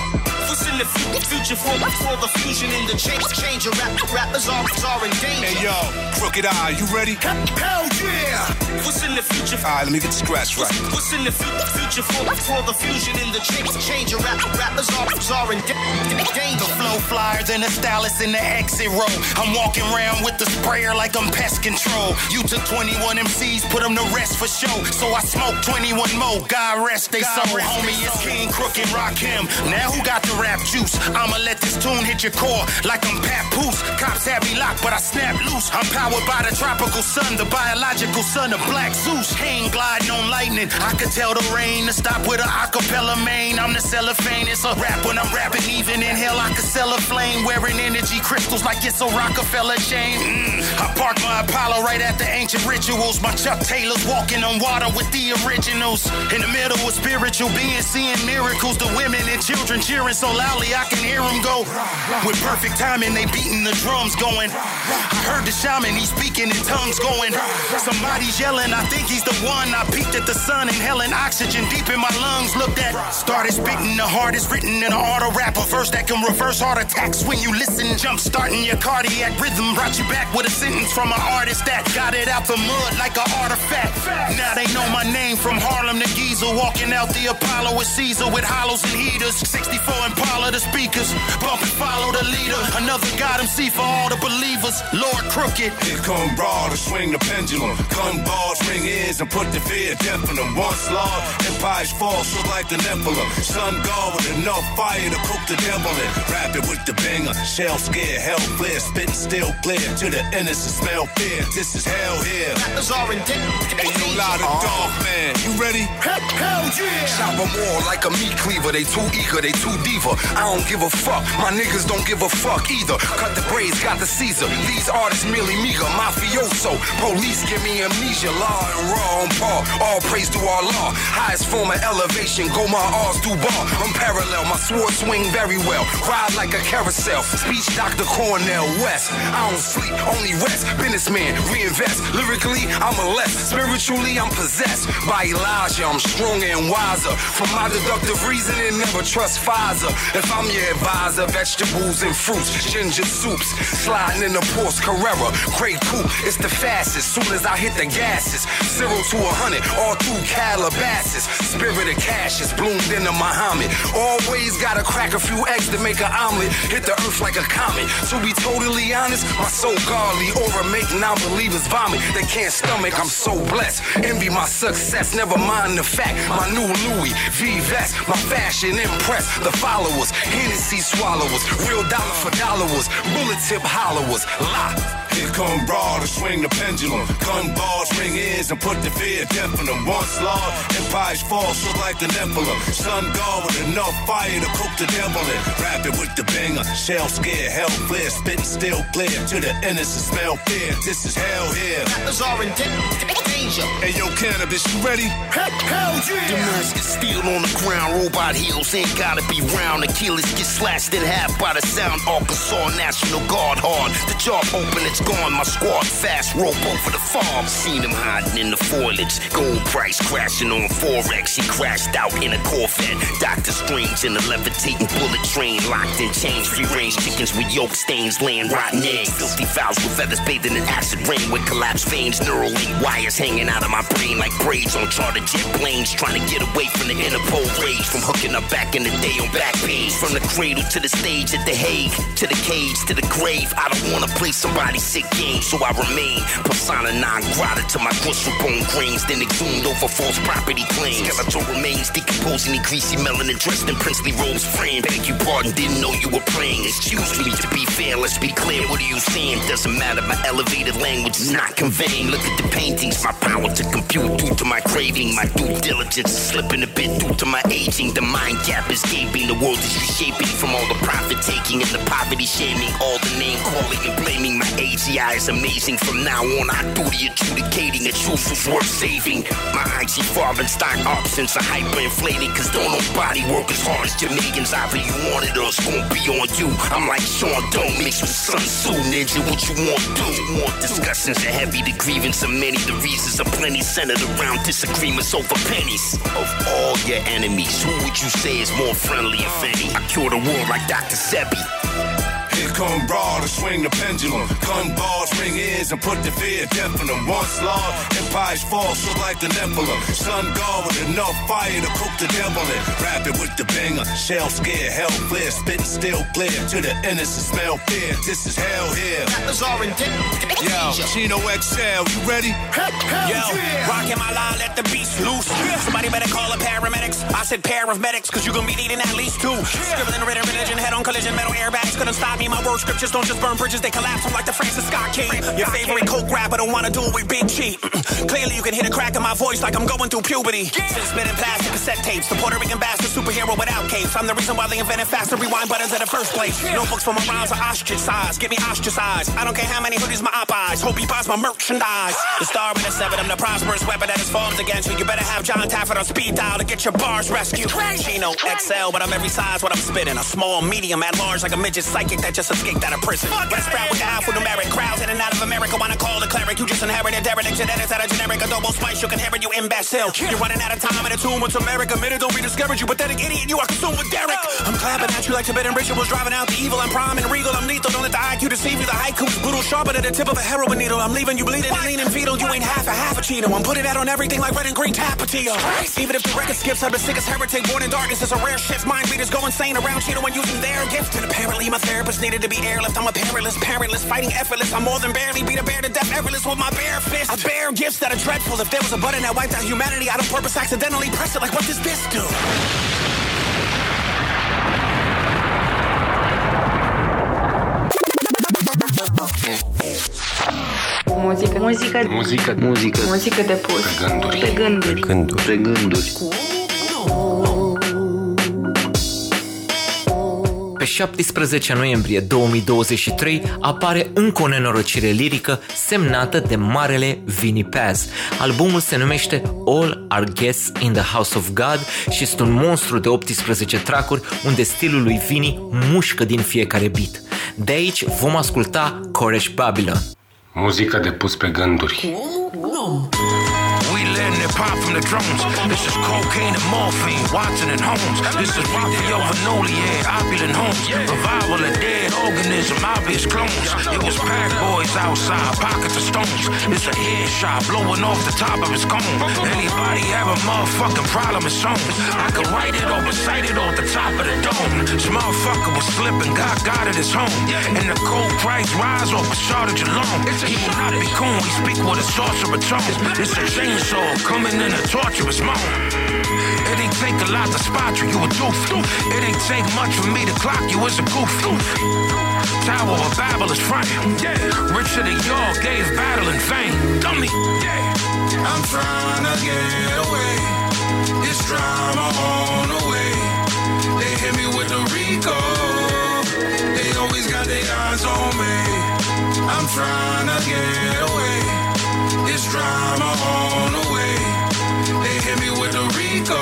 What's in the fu- future for, for the fusion in the change? Change of rap, rappers are, are in danger. Hey yo, Crooked Eye, you ready? Hell yeah! What's in the future? All right, let me get the scratch right. What's in the fu- future for, for the fusion in the change? Change of rap, rappers are, are in da- danger. The flow flyer than a stylist in the exit row. I'm walking around with the sprayer like I'm pest control. You took twenty-one M Cs, put them to rest for show. So I smoke twenty-one more. God rest they soul. Homie, it's King Crooked, rock him. Now who got the rap juice? I'ma let this tune hit your core like I'm Papoose. Cops had me locked, but I snapped loose. I'm powered by the tropical sun, the biological son of Black Zeus. Hang gliding on lightning. I could tell the rain to stop with a acapella main. I'm the cellophane. It's a rap when I'm rapping. Even in hell, I could sell a flame. Wearing energy crystals like it's a Rockefeller chain. Mm. I parked my Apollo right at the ancient rituals. My Chuck Taylor's walking on water with the originals. In the middle of spiritual beings, seeing miracles. The women and children cheering so loudly I can hear them go. With perfect timing, they beating the drums going. I heard the shaman, he's speaking in tongues going. Somebody's yelling, I think he's the one. I peeked at the sun, inhaling oxygen deep in my lungs. Looked at, started spitting the hardest written in an auto rap. A verse that can reverse heart attacks when you listen. Jump starting your cardiac rhythm. Brought you back with a sentence from an artist that got it out the mud like an artifact. Now they know my name from Harlem to Giza. Walking out the Apollo with Caesar with hollows and heaters. sixty-four Impala the speakers. Bump and follow the leader. Another God M C for all the believers. Lord Crooked. Here come Raw to swing the pendulum. Gun balls, ring ears, and put the fear death in them. Once law, empires fall so like the Nephilim. Sun God with enough fire to cook the devil in. Rap it with the banger. Shell scared, hell clear. Spitting still clear. To the innocent smell fear. This is hell here. Rappers are in danger. Hey, you loud and dog, man. You ready? Hell yeah. Chop them all like a meat cleaver. They too eager, they too diva. I don't give a fuck. My niggas don't give a fuck either. Cut the braids, got the Caesar. These artists merely meager. Mafioso. Police give me amnesia. Law and raw on par. All praise to Allah. Highest form of elevation. Go my R's do bar. I'm parallel. My sword swing very well. Ride like a carousel. Speech Doctor Cornell West. I don't sleep, only rest. Businessman, reinvest. Lyrically, I'm a less. Spiritually, I'm possessed by Elijah. I'm stronger and wiser. For my deductive reasoning, never trust Pfizer. If I'm your advisor, vegetables and fruits, ginger soups, sliding in the Porsche Carrera, Grey Coupe, it's the fastest. Soon as I hit the gases, zero to a hundred, all through Calabasas. Spirit of cash is bloomed into Muhammad. Always gotta crack a few eggs to make an omelet. Hit the earth like a comet. To be totally honest, my soul godly aura make non-believers vomit. They can't stomach, I'm so blessed. Envy my success, never mind the fact. My new Louis V vest, my fashion impress the followers. Hennessy swallowers, real dollar for dollars, bullet tip hollowers, lock. Here come Raw to swing the pendulum. Gun balls, ring ears, and put the fear death in them. Once law, empires fall so like the Nephilim. Sun God with enough fire to cook the devil in. Rap it with the banger. Shell scared, hell clear. Spitting still clear. To the innocent smell fear. This is hell here. Rappers are in danger. Hey yo, Cannabis, you ready? Hell yeah. Damascus steel on the ground. Robot heels ain't gotta be round. Achilles get slashed in half by the sound. Arkansas National Guard hard. The job open, it's gone. My squad fast rope over the farm. Seen him hiding in the foliage. Gold price crashing on Forex. He crashed out in a Corvette. Doctor Strange in a levitating bullet train. Locked in chains. Free range chickens with yolk stains. Laying rotten eggs. Filthy fouls with feathers bathing in acid rain. With collapsed veins. Neural link wires hanging out of my brain like braids on charter jet planes. Trying to get away from the Interpol rage. From hooking up back in the day on back page. From the cradle to the stage at the Hague. To the cage to the grave. I don't wanna play somebody's sick game, so I remain persona non grata to my crystal bone grains. Then exhumed over false property claims. Skeletal remains decomposing in greasy melanin dressed in princely robes framed. Beg you pardon, didn't know you were playing. Excuse me, to be fair, let's be clear. What are you saying? Doesn't matter, my elevated language is not conveying. Look at the paintings, my power to compute due to my craving. My due diligence is slipping a bit due to my aging. The mind gap is gaping. The world is reshaping from all the profit taking and the poverty shaming. All the name calling and blaming. My A G I is amazing. From now on, I do the adjudicating. A truth is worth saving. My I G foreign stock options are hyperinflated. Cause don't nobody work as hard as Jamaicans. Either you want it or it's gonna be on you. I'm like Sean, don't mix with Sun Tzu. Ninja, what you want to do? Want discussions are heavy. The grievance of many. The reason differences are plenty centered around disagreements over pennies. Of all your enemies, who would you say is more friendly, if any? I cure the world like Doctor Sebi. Here come Raw to swing the pendulum. Gun balls, ring ears, and put the fear death in them. Once law, empires fall, so like the Nephilim. Sun God with enough fire to cook the devil in. Wrap it with the banger. Shell scare, hell flare, spitting still clear. To the innocent smell fear. This is hell here. Yo, Chino X L, you ready? Yo, rockin' my line, let the beast loose. Somebody better call the paramedics. I said pair of medics, cause you gonna be needing at least two. Scribbling written religion, head on collision, metal airbags couldn't stop me. My word scriptures don't just burn bridges, they collapse them like the Francis Scott Key. Your favorite coke rapper don't wanna do it with Big Cheat. Clearly you can hear the crack in my voice like I'm going through puberty. Since spitting plastic cassette tapes, the Puerto Rican bastard superhero without capes. I'm the reason why they invented faster rewind buttons in the first place. Notebooks for my rhymes are ostracized, get me ostracized. I don't care how many hoodies my op eyes, hope he buys my merchandise. The star with the seven, I'm the prosperous weapon that is formed against you. You better have John Tafford on speed dial to get your bars rescued. Chino X L, but I'm every size what I'm spitting. A small, medium, at large like a midget psychic that just escaped out of prison. But it's crap with the alphanumeric crowds in and out of America wanna call the cleric. You just inherited derelict genetics out of generic adobo spice. You can hear it, you imbecile. You're running out of time in a tune with America. Minute, don't be discouraged, you pathetic idiot. You are consumed with Derek. I'm clapping at you like Tibetan rituals, driving out the evil. I'm prime and regal. I'm lethal. Don't let the I Q deceive you. The haiku's brutal, sharper than the tip of a heroin needle. I'm leaving you bleeding and leaning fetal. You ain't half a half a Chino. I'm putting that on everything like red and green Tapatio. Even if the record skips, I'm the sickest heretic. Born in darkness is a rare shift. Mind readers go insane around Chino when using their gift. And apparently my therapist needed to be airlift. I'm a perilous, parentless, fighting effortless. I'm more than barely beat a bear to death, effortless with my bare fist. I bear gifts that are dreadful. If there was a button that wiped out humanity, I'd on purpose accidentally press it. Like, what does this do? Muzică, muzică, Muzică, muzică, muzică de pus. Pe gânduri. Pe gânduri. Pe gânduri. Pe gânduri. Pe șaptesprezece noiembrie două mii douăzeci și trei apare încă o nenorocire lirică semnată de marele Vinnie Paz. Albumul se numește All Our Guests in the House of God și este un monstru de optsprezece trackuri unde stilul lui Vinnie mușcă din fiecare beat. De aici vom asculta Courage Babylon. Muzică de pus pe gânduri. We letting it pop from the drones. This is cocaine and morphine, Watson and Holmes. This is Raphael Vanolier, opulent homes. Revival of dead organism, obvious clones. It was pack boys outside, pockets of stones. It's a headshot blowing off the top of his cone. Anybody have a motherfucking problem, it's on. I could write it or recite it off the top of the dome. This motherfucker was slipping, God got it his home. And the gold price rise off a shortage alone. He will not be cool, he speak with a sorcerer tone. It's a chainsaw coming in a torturous moan. It ain't take a lot to spot you, you a doof. It ain't take much for me to clock you as a goof. Tower of Babel is frame. Richard of York gave battle in vain. Dummy. I'm trying to get away. It's drama on the way. They hit me with the Rico. They always got their eyes on me. I'm trying to get away. It's drama on the way. They hit me with the Rico.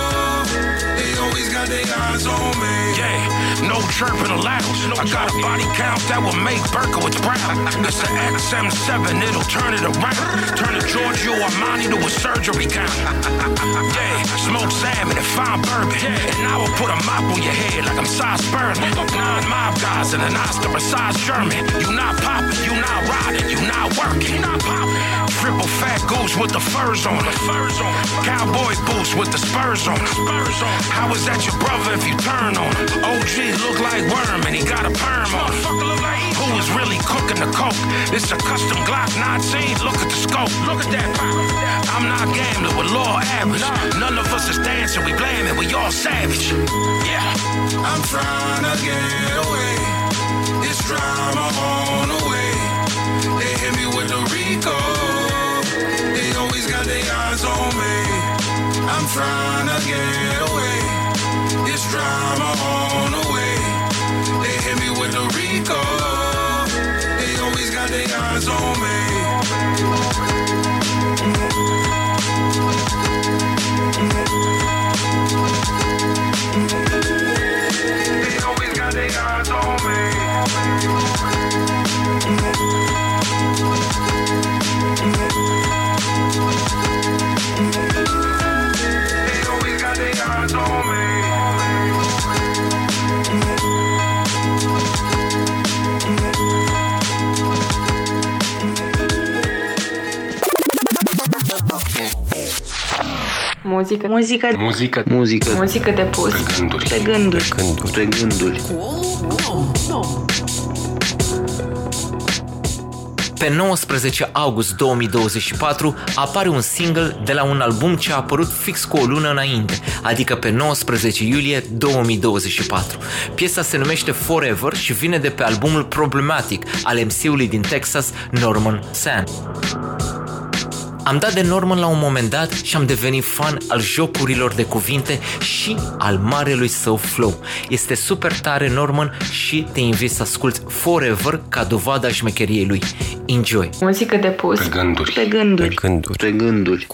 They always got their eyes on me. Yeah, no chirping allowed. I got a body count that will make Berkowitz proud. It's an X M seven, it'll turn it around. Turn a Giorgio Armani to a surgery gown. Yeah, smoke salmon and fine bourbon. And I will put a mop on your head like I'm Cy Sperling. Nine mob guys and an ostracized German. You not popping, you not riding, you not working. You not popping. Triple fat goose with the furs on the furs on. Cowboy boots with the spurs on spurs on. How is that your brother if you turn on him? O G look like Worm and he got a perm on him. Who is really cooking the coke? It's a custom Glock nineteen. Look at the scope. Look at that. I'm not gambling with law average. None of us is dancing. We blaming. We all savage. Yeah. I'm trying to get away. It's drama on the way. They hit me with the Rico. They always got their eyes on me. I'm trying to get away. It's drama on the way. They hit me with the Rico. They always got their eyes on me. They always got their eyes on me. Muzică. Muzică. Muzică. Muzică. Muzică de pus. Pe gânduri. Pe gânduri. Pe gânduri. Pe gânduri. Pe nouăsprezece august două mii douăzeci și patru apare un single de la un album ce a apărut fix cu o lună înainte, adică pe nouăsprezece iulie două mii douăzeci și patru. Piesa se numește Forever și vine de pe albumul Problematic al M C-ului din Texas, Norman Sand. Am dat de Norman la un moment dat și am devenit fan al jocurilor de cuvinte și al marelui său flow. Este super tare Norman și te invit să asculti Forever ca dovada șmecheriei lui. Enjoy! Muzică de pus. Pe gânduri. Pe gânduri. Pe gânduri. Pe gânduri.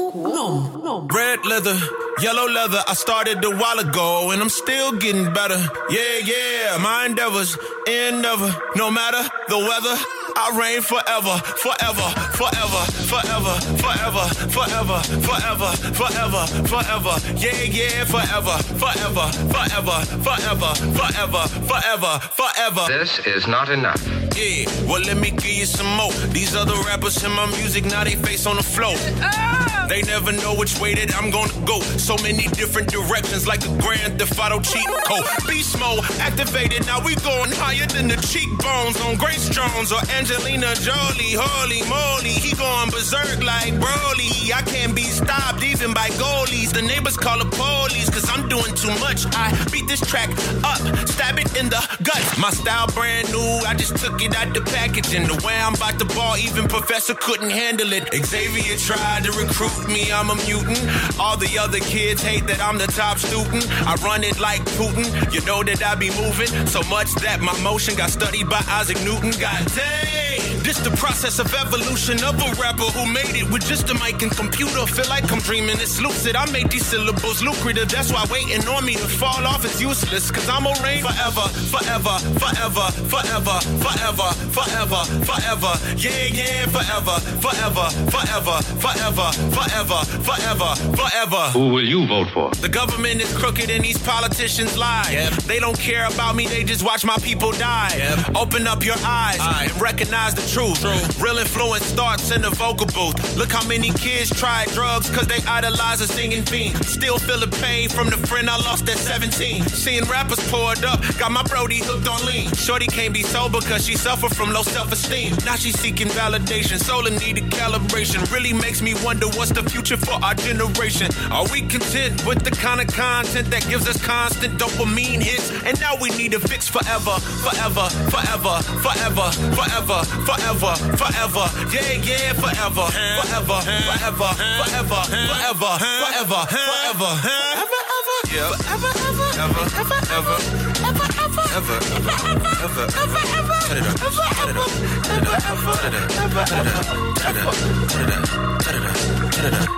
Red leather, yellow leather, I started a while ago and I'm still getting better. Yeah, yeah, my endeavors end never. No matter the weather, I reign forever, forever, forever, forever, forever, forever, forever, forever, forever. Yeah, yeah, forever, forever, forever, forever, forever, forever, forever. This is not enough. Yeah, well let me give you some more. These other rappers in my music, now they face on the floor. They never know which way that I'm gonna go. So many different directions like a Grand Theft Auto cheat code. Beast mode activated, now we going higher than the cheekbones on Grace Jones or Angelina Jolie. Holy moly, he going berserk like Broly. I can't be stopped even by goalies. The neighbors call the police cause I'm doing too much. I beat this track up, stab it in the gut. My style brand new, I just took it out the package. And the way I'm about to ball, even Professor couldn't handle it. Xavier tried to recruit me, I'm a mutant. All the other kids hate that I'm the top student. I run it like Putin, you know that I be moving so much that my motion got studied by Isaac Newton. God dang, this the process of evolution of a rapper who made it with just a mic and computer. Feel like I'm dreaming, it's lucid. I made these syllables lucrative, that's why waiting on me to fall off is useless. Cause I'm gonna reign forever, forever, forever, forever, forever, forever, forever. Yeah, yeah, forever, forever, forever, forever, forever, forever, forever. Who will you vote for? The government is crooked and these politicians lie. Yep. They don't care about me, they just watch my people die. Yep. Open up your eyes Aye. and recognize the truth. True. Real influence starts in the vocal booth. Look how many kids try drugs cause they idolize a singing fiend. Still feeling pain from the friend I lost at seventeen. Seeing rappers poured up, got my brody hooked on lean. Shorty can't be sober cause she suffered from low self-esteem. Now she's seeking validation, soul in needed calibration. Really makes me wonder what's the future for our generation. Are we content with the kind of content that gives us constant dopamine hits? And now we need a fix forever, forever, forever, forever, forever, forever, forever. Yeah, yeah, forever, forever, forever, forever, forever, forever, forever, ever, ever, yeah, ever, ever, ever, ever, ever, ever, ever, ever, ever, ever, ever, turn it up, turn it up, turn it up, turn it up, turn it up, turn it up, turn it up, turn it up, turn it up.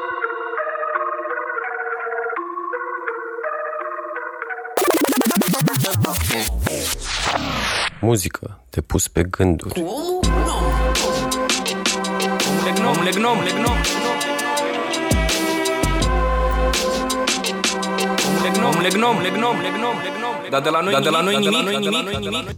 Muzică de pus pe gânduri. Omule gnom, omule gnom. Omule gnom, omule gnom, omule gnom. Dar de la noi, dar de la noi nimic.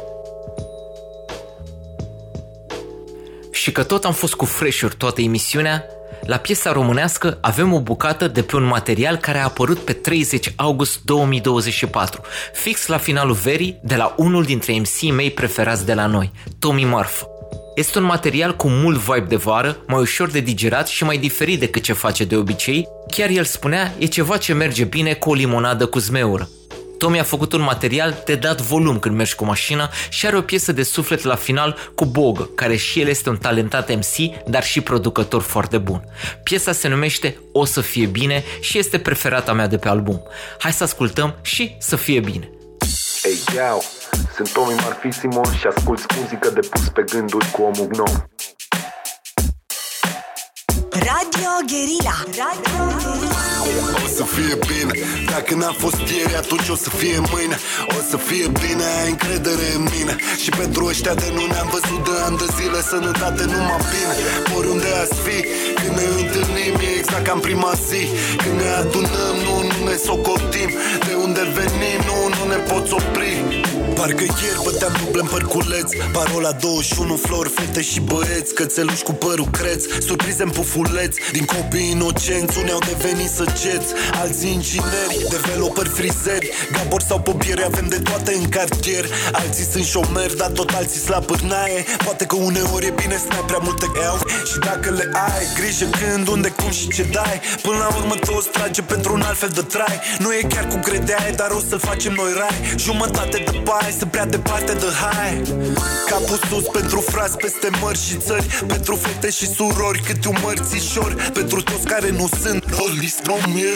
Și că tot am fost cu fresh-uri toată emisiunea, la piesa românească avem o bucată de pe un material care a apărut pe treizeci august două mii douăzeci și patru, fix la finalul verii, de la unul dintre M C-ii mei preferați de la noi, Tommy Murphy. Este un material cu mult vibe de vară, mai ușor de digerat și mai diferit decât ce face de obicei. Chiar el spunea, e ceva ce merge bine cu o limonadă cu zmeură. Tommy a făcut un material de dat volum când mergi cu mașina și are o piesă de suflet la final cu Bogă, care și el este un talentat M C, dar și producător foarte bun. Piesa se numește O să fie bine și este preferata mea de pe album. Hai să ascultăm și să fie bine! Hey, yo, sunt Tommy Marfissimo și asculți muzică de pus pe gânduri cu omul gnom. Radio Guerilla. Radio Guerilla. O să fie bine, dacă n-a fost ieri, atunci o să fie mâine. O să fie bine, ai încredere în mine. Și pentru ăștia de nu ne-am văzut de ani de zile, sănătate numai bine. Oriunde ați fi, când ne întâlnim, e exact exact ca în prima zi. Când ne adunăm, nu, nu ne socotim. De unde venim, nu, nu ne poți opri. Parcă ieri băteam duble în părculeț. Parola douăzeci și unu, flori, fete și băieți, cățeluși cu părul creț, surprize în pufuleți. Din copii inocenți, unii au devenit săgeți, alții ingineri, developeri, frizeri, gabori sau popieri, avem de toate în cartier. Alții sunt șomeri, dar tot alții la pârnaie. Poate că uneori e bine să n-ai prea multe eu. Și dacă le ai, grijă când, unde, cum și ce dai. Până la urmă toți trage pentru un alt fel de trai. Nu e chiar cu credeai, dar o să-l facem noi rai. Jumătate de pai, sunt prea departe de hai. Capul sus pentru frați peste mări și țări, pentru fete și surori, câte un mărțișor. Pentru toți care nu sunt rolis, romie.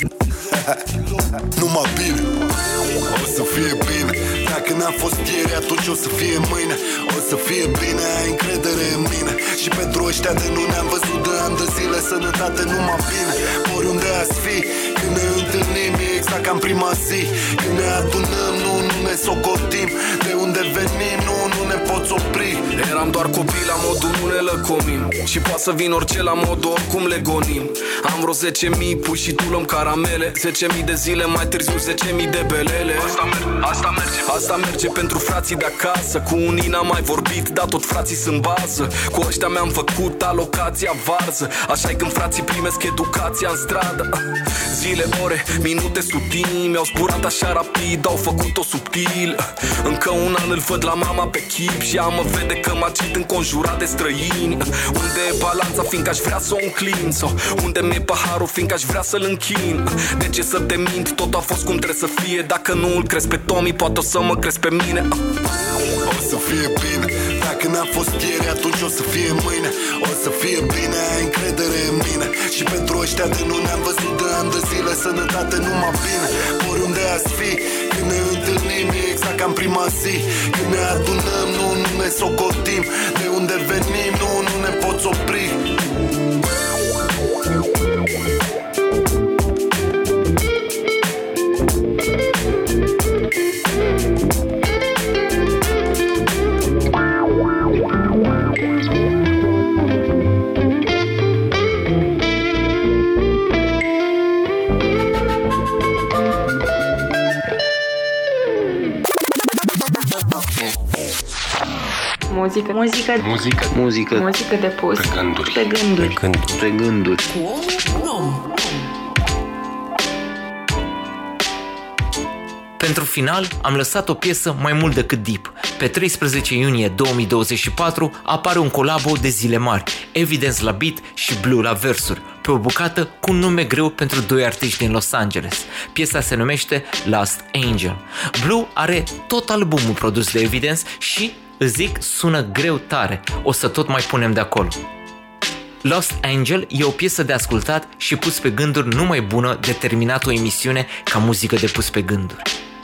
Numai bine, o să fie bine. Dacă n-a fost ieri, atunci o să fie mâine. O să fie bine, ai încredere în mine. Și pentru ăștia de nu ne-am văzut de ani de zile, sănătate numai bine. Oriunde ați fi, când ne întâlnim, e exact ca în prima zi. Când ne adunăm, nu, nu ne socotim. De unde venim, nu, nu ne poți opri. Eram doar copii la modul nu ne lăcomim. Și poate să vin orice la modul oricum le gonim. Am vreo zece mii puși și tu luăm caramele. Zece mii de zile mai târziu, zece mii de belele. Asta merge, asta merge, asta merge pentru frații de acasă. Cu unii n-am mai vorbit, dar tot frații sunt bază. Cu ăștia mi-am făcut alocația varză. Așa-i când frații primesc educația în stradă. Zile, ore, minute sutimi mi-au zburat așa rapid, au făcut-o subtil. Încă un an îl văd la mama pe chip și ea mă vede că mă agit înconjurat de străini. Unde e balanța, fiindcă aș vrea să o înclin? Sau unde mi-e paharul, fiindcă aș vrea să-l închin? De ce să te mint? Tot a fost cum trebuie să fie. Dacă nu îl crezi pe Tommy, poate o să mă crezi pe mine. O să fie bine. Dacă n-a fost ieri, atunci o să fie mâine. O să fie bine, ai încredere în mine. Și pentru ăștia de nu ne-am văzut de ani de zile, sănătate numai bine. Oriunde ați fi, când ne întâlnim, e exact ca în prima zi. Când ne adunăm, nu, nu ne socotim. De unde venim, nu, nu ne poți opri. Muzică, muzică, Muzică, muzică, muzică de pus pe gânduri, pe gânduri. pe gânduri, pe gânduri. Pentru final, am lăsat o piesă mai mult decât deep. Pe treisprezece iunie două mii douăzeci și patru apare un colabo de zile mari, Evidence la beat și Blue la versuri, pe o bucată cu un nume greu pentru doi artiști din Los Angeles. Piesa se numește Lost Angel. Blue are tot albumul produs de Evidence și, îți zic, sună greu tare. O să tot mai punem de acolo. Lost Angel e o piesă de ascultat și pus pe gânduri numai bună de terminat o emisiune ca muzică de pus pe gânduri.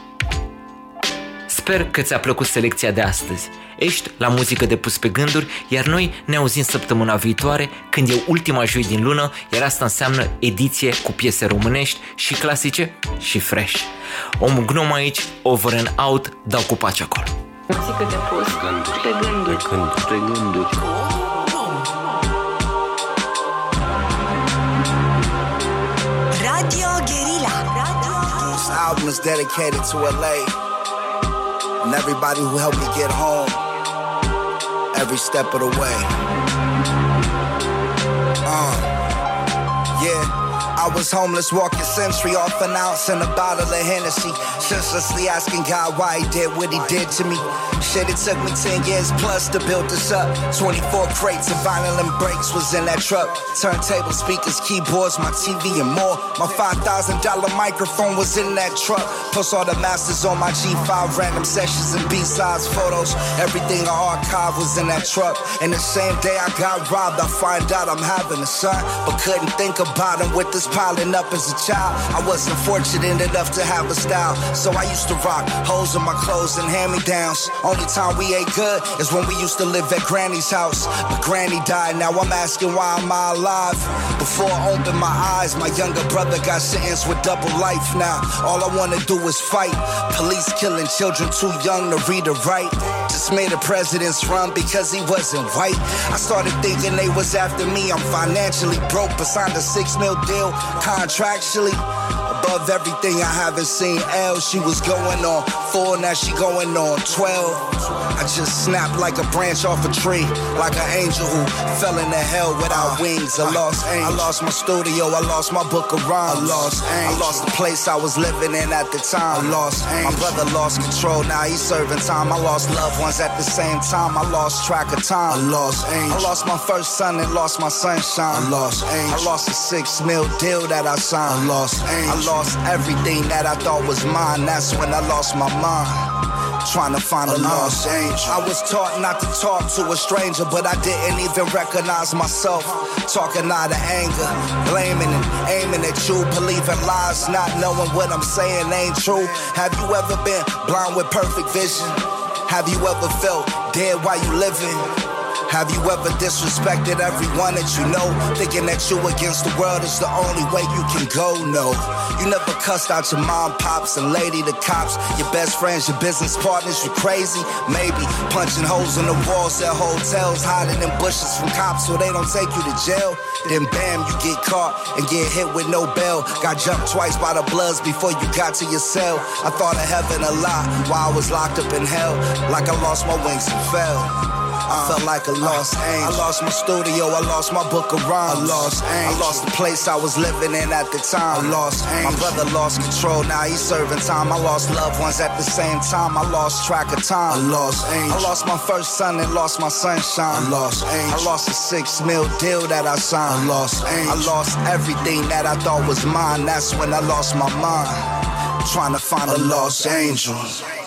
Sper că ți-a plăcut selecția de astăzi. Ești la muzică de pus pe gânduri, iar noi ne auzim săptămâna viitoare, când e ultima joi din lună, iar asta înseamnă ediție cu piese românești și clasice și fresh. Omul Gnom aici, over and out, dau cu pace acolo. Muzică de pus pe gânduri. Pe gânduri, pe gânduri. Radio Guerilla. This album is dedicated to L A and everybody who helped me get home every step of the way. Uh, yeah. I was homeless, walking Century off an ounce and a bottle of Hennessy, senselessly asking God why he did what he did to me. Shit, it took me ten years plus to build this up. Twenty-four crates of vinyl and breaks was in that truck. Turntable speakers, keyboards, my T V and more. My five thousand dollar microphone was in that truck. Plus all the masters on my G five, random sessions and B-sides photos. Everything I archived was in that truck. And the same day I got robbed, I find out I'm having a son, but couldn't think about him with this piling up as a child. I wasn't fortunate enough to have a style, so I used to rock holes in my clothes and hand-me-downs. Only time we ate good is when we used to live at Granny's house, but Granny died. Now I'm asking why am I alive? Before I opened my eyes, my younger brother got sentenced with double life. Now all I wanna do is fight. Police killing children too young to read or write. Just Bush made a president's run because he wasn't white. I started thinking they was after me. I'm financially broke, but signed a six mil deal contractually. Above everything, I haven't seen L. She was going on four, now she going on twelve. I just snapped like a branch off a tree, like an angel who fell into hell without wings. I lost angel. I lost my studio, I lost my book of rhymes. I lost angel. I lost the place I was living in at the time. I lost angel. My brother lost control, now he's serving time. I lost loved ones at the same time. I lost track of time. I lost angel. I lost my first son and lost my sunshine. I lost angel. I lost a six mil deal that I signed. I lost angel. I lost everything that I thought was mine. That's when I lost my mind, trying to find a lost angel. I was taught not to talk to a stranger, but I didn't even recognize myself. Talking out of anger, blaming and aiming at you, believing lies, not knowing what I'm saying ain't true. Have you ever been blind with perfect vision? Have you ever felt dead while you living? Have you ever disrespected everyone that you know, thinking that you against the world is the only way you can go? No, you never cussed out your mom, pops, and lady the cops, your best friends, your business partners. You crazy? Maybe punching holes in the walls at hotels, hiding in bushes from cops so they don't take you to jail. Then bam, you get caught and get hit with no bail. Got jumped twice by the Bloods before you got to your cell. I thought of heaven a lot while I was locked up in hell, like I lost my wings and fell. I felt like a lost angel. I lost my studio, I lost my book of rhymes. I lost angel. I lost the place I was living in at the time. I lost angel. My brother lost control, now he's serving time. I lost loved ones at the same time. I lost track of time. I lost angel. I lost my first son and lost my sunshine. I lost angel. I lost a six mil deal that I signed. I lost angel. I lost everything that I thought was mine. That's when I lost my mind, trying to find a lost angel.